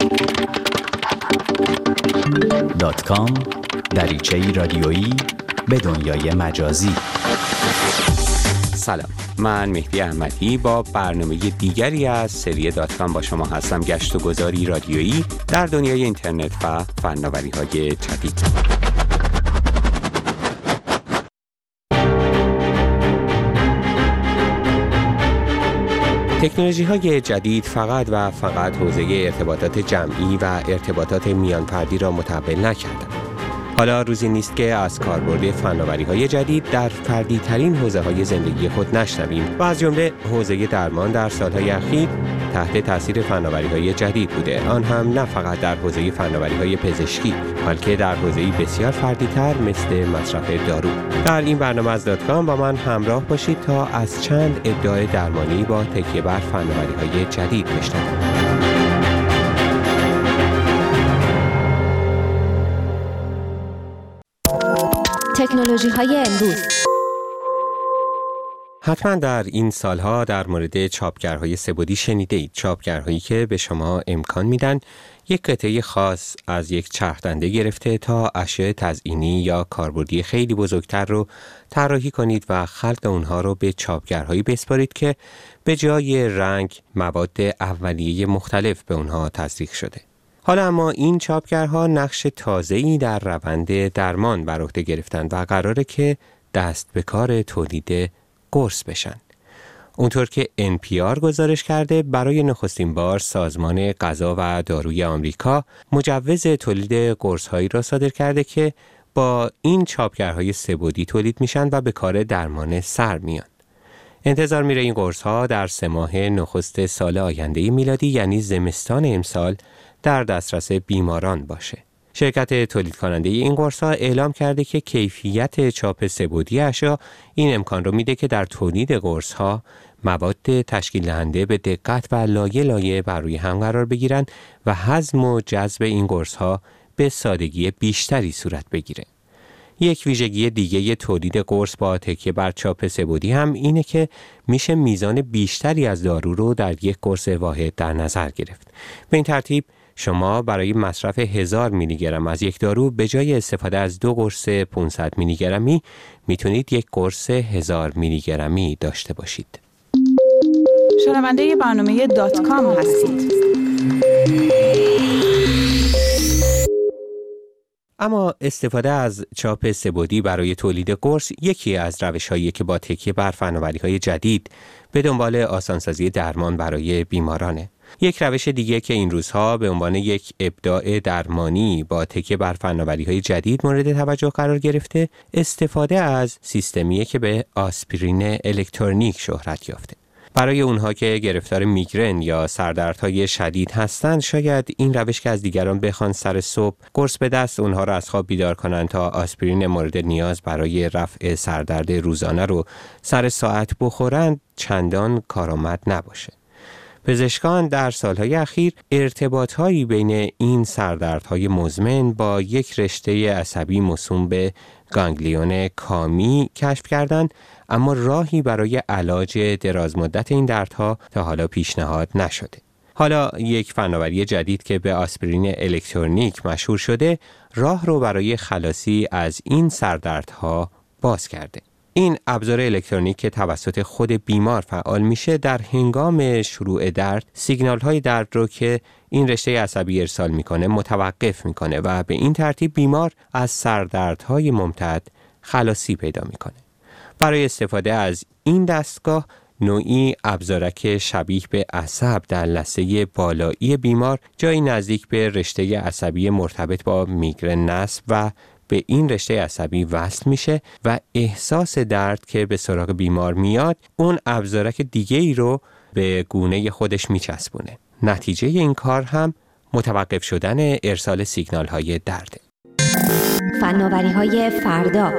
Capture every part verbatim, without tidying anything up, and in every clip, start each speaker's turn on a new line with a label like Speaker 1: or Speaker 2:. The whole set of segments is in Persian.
Speaker 1: دات کام دریچه‌ای رادیویی به دنیای مجازی.
Speaker 2: سلام، من مهدی احمدی با برنامه دیگری از سری دات کام با شما هستم. گشت و گذاری رادیویی در دنیای اینترنت و فناوری‌های جدید. تکنولوژی‌های جدید فقط و فقط حوزه ارتباطات جمعی و ارتباطات میان‌فردی را متحول نکردند. حالا روزی نیست که از کاربرد فناوری‌های جدید در فردی‌ترین حوزه‌های زندگی خود نشنویم و از جمله حوزه درمان در سال‌های اخیر تحت تاثیر فناوری‌های جدید بوده، آن هم نه فقط در حوزه فناوری‌های پزشکی بلکه در حوزه‌ای بسیار فردی‌تر مثل مصرف دارو. در این برنامه از دات کام با من همراه باشید تا از چند ادعای درمانی با تکیه بر فناوری‌های جدید بشنویم.
Speaker 3: تکنولوژی‌های امروز.
Speaker 2: حتما در این سالها در مورد چاپگرهای سه‌بعدی شنیده اید. چاپگرهایی که به شما امکان میدن یک قطعه خاص از یک چرخ‌دنده گرفته تا اشیاء تزئینی یا کاربردی خیلی بزرگتر رو طراحی کنید و خلق اونها رو به چاپگرهایی بسپارید که به جای رنگ مواد اولیه مختلف به اونها تزریق شده. حالا اما این چاپگرها نقش تازه‌ای در روند درمان بر عهده گرفتند و قراره که دست به کار تولید قرص بشن. اونطور که ان پی آر گزارش کرده، برای نخستین بار سازمان غذا و داروی آمریکا مجوز تولید قرص‌هایی را صادر کرده که با این چاپگرهای سه‌بعدی تولید میشن و به کار درمان سر میان. انتظار میره این قرص‌ها در سه ماه نخست سال آینده میلادی یعنی زمستان امسال در دسترس بیماران باشه. شرکت تولید کننده این قرص‌ها اعلام کرده که کیفیت چاپ سه‌بعدی اشیا این امکان رو میده که در تولید قرص‌ها مواد تشکیل دهنده به دقت و لایه لایه بر روی هم قرار بگیرن و هضم و جذب این قرص‌ها به سادگی بیشتری صورت بگیره. یک ویژگی دیگه تولید قرص با تکیه بر چاپ سه‌بعدی هم اینه که میشه میزان بیشتری از دارو رو در یک قرص واحد در نظر گرفت. به این ترتیب شما برای مصرف هزار میلی گرم از یک دارو به جای استفاده از دو قرص پانصد میلی گرمی میتونید یک قرص هزار میلی گرمی داشته باشید.
Speaker 4: شنونده برنامه دات کام هستید.
Speaker 2: اما استفاده از چاپ سه‌بعدی برای تولید قرص یکی از روش‌هایی که با تکیه بر فناوری‌های جدید به دنبال آسانسازی درمان برای بیمارانه. یک روش دیگه که این روزها به عنوان یک ابداع درمانی با تکیه بر فناوری‌های جدید مورد توجه قرار گرفته، استفاده از سیستمیه که به آسپرین الکترونیک شهرت یافته. برای اونها که گرفتار میگرن یا سردردهای شدید هستند، شاید این روش که از دیگران بخوان سر صبح قرص به دست اونها رو از خواب بیدار کنن تا آسپرین مورد نیاز برای رفع سردرد روزانه رو سر ساعت بخورند چندان کارآمد نباشه. پزشکان در سالهای اخیر ارتباطهایی بین این سردردهای مزمن با یک رشته عصبی موسوم به گانگلیون کامی کشف کردند، اما راهی برای علاج درازمدت این دردها تا حالا پیشنهاد نشده. حالا یک فناوری جدید که به آسپرین الکترونیک مشهور شده، راه رو برای خلاصی از این سردردها باز کرده. این ابزار الکترونیک که توسط خود بیمار فعال میشه، در هنگام شروع درد سیگنال های درد رو که این رشته عصبی ارسال میکنه متوقف میکنه و به این ترتیب بیمار از سردردهای ممتد خلاصی پیدا میکنه. برای استفاده از این دستگاه، نوعی ابزارک شبیه به عصب در لثه بالایی بیمار جایی نزدیک به رشته عصبی مرتبط با میگرن نصب و به این رشته عصبی وصل میشه و احساس درد که به سراغ بیمار میاد اون ابزارک دیگه ای رو به گونه خودش میچسبونه. نتیجه این کار هم متوقف شدن ارسال سیگنال های درده.
Speaker 3: فناوری های فردا.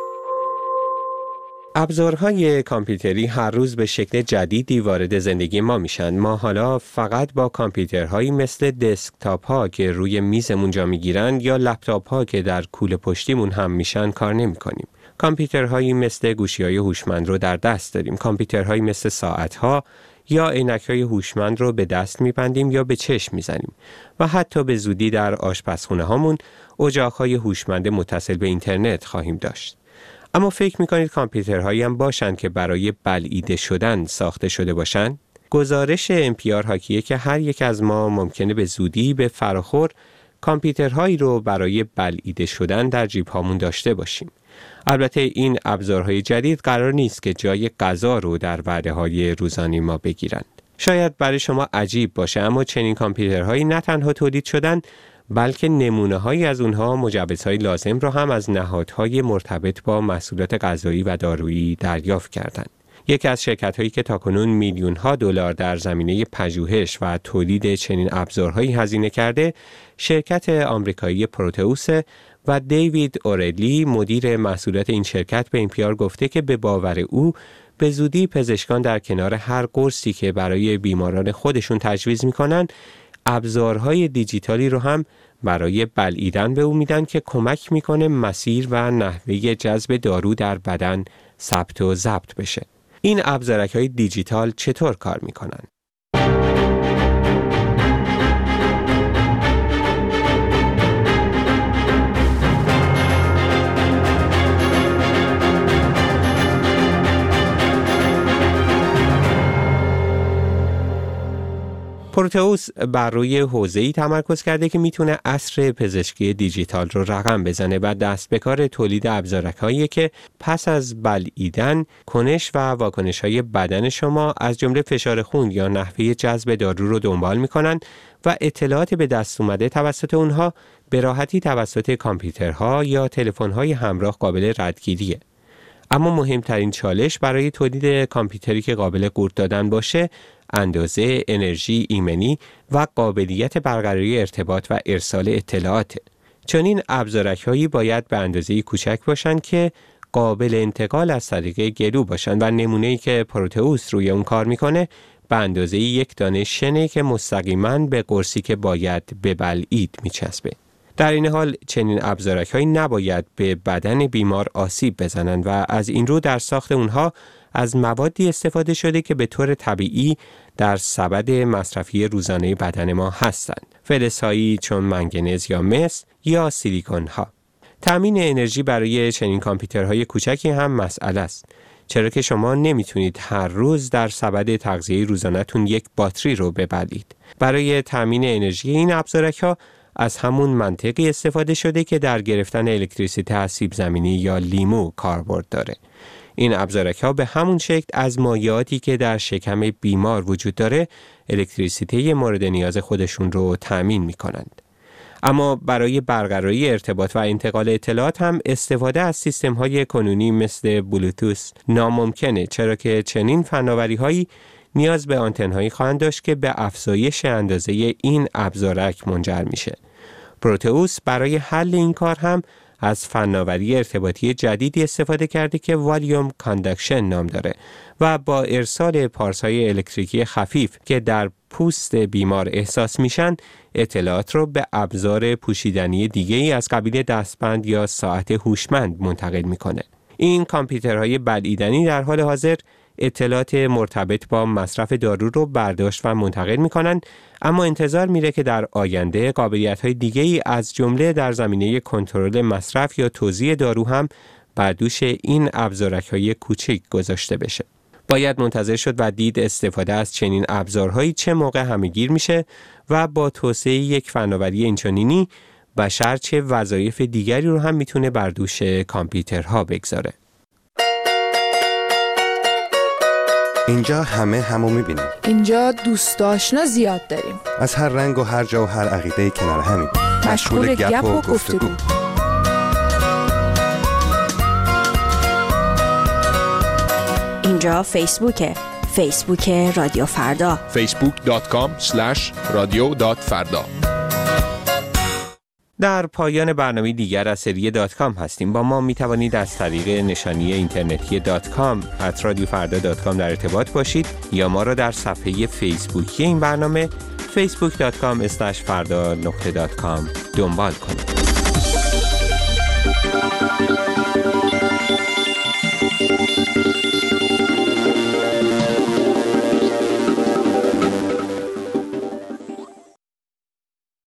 Speaker 2: ابزارهای کامپیوتری هر روز به شکل جدیدی وارد زندگی ما میشن. ما حالا فقط با کامپیوترهایی مثل دسکتاپ ها که روی میزمون جا میگیرن یا لپتاپ ها که در کوله پشتیمون هم میشن کار نمی کنیم. کامپیوترهایی مثل گوشی‌های هوشمند رو در دست داریم. کامپیوترهایی مثل ساعت‌ها یا عینک‌های هوشمند رو به دست می‌بندیم یا به چشم می‌زنیم و حتی به زودی در آشپزخونه هامون اجاق‌های هوشمند متصل به اینترنت خواهیم داشت. اما فکر می‌کنید کامپیوترهایی هم باشن که برای بلعیده شدن ساخته شده باشن؟ گزارش ام پی آر حاکیه که هر یک از ما ممکنه به زودی به فراخور کامپیوترهایی رو برای بلعیده شدن در جیب هامون داشته باشیم. البته این ابزارهای جدید قرار نیست که جای غذا رو در وعده‌های روزانه ما بگیرند. شاید برای شما عجیب باشه، اما چنین کامپیوترهایی نه تنها تولید شدن، بلکه نمونه‌هایی از اونها مجوزهای لازم رو هم از نهادهای مرتبط با محصولات غذایی و دارویی دریافت کردند. یکی از شرکت‌هایی که تاکنون میلیون‌ها دلار در زمینه پژوهش و تولید چنین ابزارهایی هزینه کرده، شرکت آمریکایی پروتئوس و دیوید اورلی مدیر محصولات این شرکت به ام پی آر گفته که به باور او به زودی پزشکان در کنار هر قرصی که برای بیماران خودشون تجویز می‌کنن، ابزارهای دیجیتالی رو هم برای بلعیدن به او میدن که کمک میکنه مسیر و نحوه جذب دارو در بدن ثبت و ضبط بشه. این ابزارهای دیجیتال چطور کار میکنن؟ پروتئوس بر روی حوزه‌ای تمرکز کرده که میتونه عصر پزشکی دیجیتال رو رقم بزنه و دست به کار تولید ابزارهایی که پس از بلعیدن کنش و واکنش‌های بدن شما از جمله فشار خون یا نحوه جذب دارو رو دنبال میکنن و اطلاعات به دست اومده توسط اونها به راحتی توسط کامپیوترها یا تلفن‌های همراه قابل ردگیریه. اما مهمترین چالش برای تولید کامپیوتری که قابل قورت دادن باشه، اندازه، انرژی ایمنی و قابلیت برقراری ارتباط و ارسال اطلاعات. چون این ابزارک‌هایی باید به اندازه کوچک باشن که قابل انتقال از طریق گلو باشن و نمونه‌ای که پروتئوس روی اون کار میکنه به اندازه یک دانه شنه که مستقیما به قرصی که باید ببلعید میچسبه. در این حال چنین ابزارک‌هایی نباید به بدن بیمار آسیب بزنند و از این رو در ساخت اونها از موادی استفاده شده که به طور طبیعی در سبد مصرفی روزانه بدن ما هستند. فلزهایی چون منگنز یا مس یا سیلیکون ها. تامین انرژی برای چنین کامپیوترهای کوچکی هم مسئله است، چرا که شما نمیتونید هر روز در سبد تغذیه روزانه‌تون یک باتری رو ببلید. برای تامین انرژی این ابزارها از همون منطقی استفاده شده که در گرفتن الکتریسیته از سیب زمینی یا لیمو کاربرد داره. این ابزارها به همون شکل از مایعاتی که در شکم بیمار وجود داره الکتریسیته مورد نیاز خودشون رو تامین می‌کنند. اما برای برقراری ارتباط و انتقال اطلاعات هم استفاده از سیستم‌های کنونی مثل بلوتوث ناممکنه، چرا که چنین فناوری‌هایی نیاز به آنتن‌هایی خواهند داشت که به افزایش اندازه این ابزارک منجر میشه. پروتئوس برای حل این کار هم از فناوری ارتباطی جدیدی استفاده کرده که والیوم کاندکشن نام داره و با ارسال پارس‌های الکتریکی خفیف که در پوست بیمار احساس میشن اطلاعات رو به ابزار پوشیدنی دیگه‌ای از قبیل دستبند یا ساعت هوشمند منتقل میکنه. این کامپیوترهای بلعیدنی در حال حاضر اطلاعات مرتبط با مصرف دارو رو برداشت و منتقل میکنن، اما انتظار میره که در آینده قابلیت‌های دیگه‌ای از جمله در زمینه کنترل مصرف یا توزیع دارو هم بر دوش این ابزارک‌های کوچک گذاشته بشه. باید منتظر شد و دید استفاده از چنین ابزارهایی چه موقع همه‌گیر میشه و با توسعه یک فناوری اینچنینی بشر چه وظایف دیگری رو هم میتونه بر دوش کامپیوترها بگذاره.
Speaker 5: اینجا همه همو میبینیم.
Speaker 6: اینجا دوست آشنا زیاد داریم.
Speaker 5: از هر رنگ و هر جا و هر عقیده‌ای کنار همیم.
Speaker 6: مشغول گپ و گفتگو.
Speaker 3: اینجا فیسبوکه. فیسبوک رادیو فردا.
Speaker 7: فیسبوک دات کام اسلش رادیو دات فردا.
Speaker 2: در پایان برنامه دیگر از سری دات کام هستیم. با ما می توانید از طریق نشانی اینترنتی دات کام ات رادیو فردا دات کام در ارتباط باشید یا ما را در صفحه فیسبوکی این برنامه فیسبوک دات کام اسلش فردا نقطه دات کام دنبال کنید.